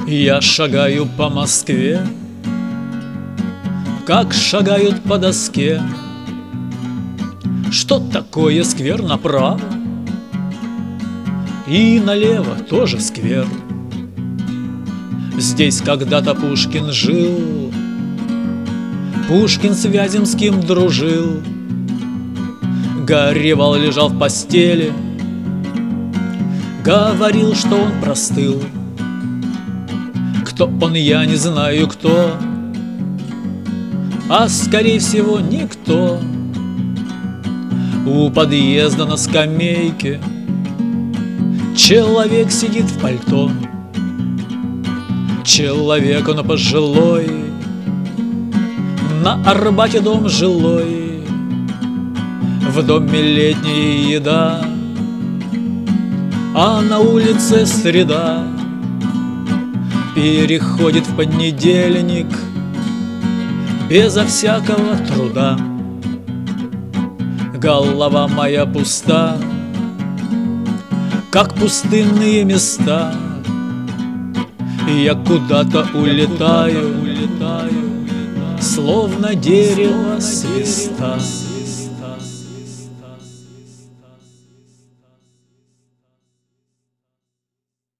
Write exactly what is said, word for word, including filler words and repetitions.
Я шагаю по Москве, как шагают по доске. Что такое сквер направо? И налево тоже сквер. Здесь когда-то Пушкин жил, Пушкин с Вяземским дружил. Горевал, лежал в постели, говорил, что он простыл. Кто он, я не знаю кто, а скорее всего никто. У подъезда на скамейке человек сидит в пальто. Человек он пожилой, на Арбате дом жилой. В доме летняя еда, а на улице среда. Переходит в понедельник безо всякого труда. Голова моя пуста, как пустынные места. Я куда-то улетаю, улетаю, словно дерево свиста.